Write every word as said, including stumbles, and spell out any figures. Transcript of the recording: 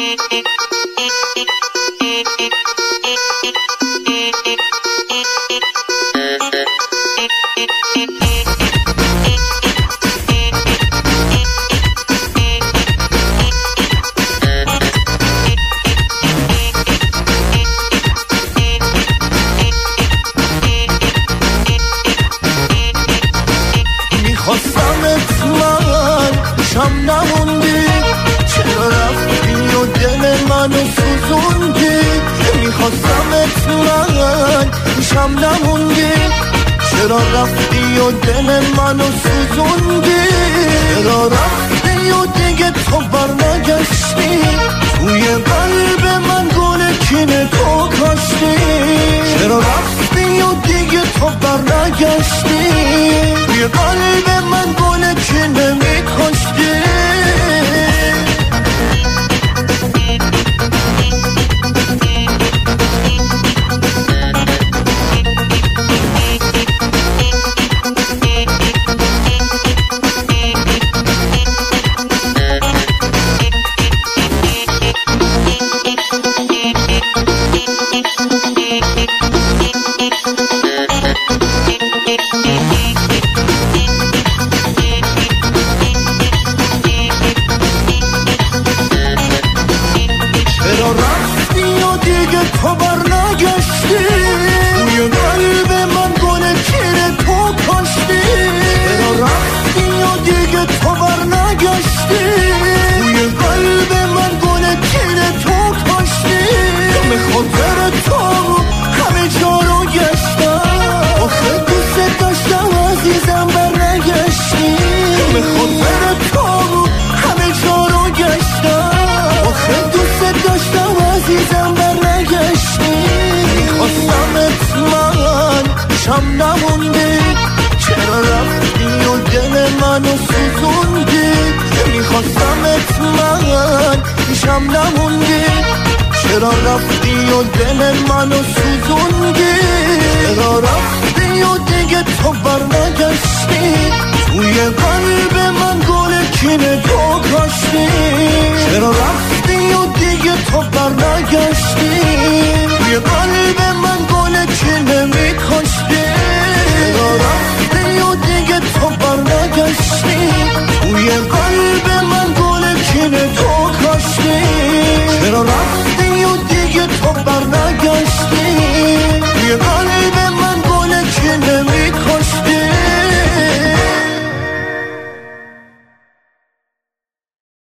میخواستمت من شم نموندی، چرا رفتی و دل منو سوزوندی. میخواستمت من شم نموندی، چرا رفتی و دل منو سوزوندی. چرا رفتی و دیگه تو برنگشتی، توی قلب من گل کینه تو کاشتی. چرا رفتی و دیگه تو برنگشتی، توی قلب من گل کینه می کاشتی. چرا رفتی و دیگه تو برنگشتی، توی قلب من گل کینه تو کاشتی. چرا رفتی و دیگه تو برنگشتی، توی قلب من گل کینه تو کاشتی. به خاطر تو همه جا رو گشتم، آخه دوست داشتم عزیزم برنگشتی. به خاطر تو همه جا رو گشتم، آخه دوست داشتم عزیزم برنگشتی. میخواستمت من شم نموندی، چرا رفتی و دل منو سوزوندی. میخواستمت من شم نموندی، چرا رفتی و دل منو سوزوندی. چرا رفتی و دیگه تو برنگشتی، توی قلب من گل کینه تو کاشتی. چرا رفتی و دیگه تو برنگشتی، توی قلب من گل کینه می کاشتی. چرا رفتی و دیگه تو برنگشتی، توی قلب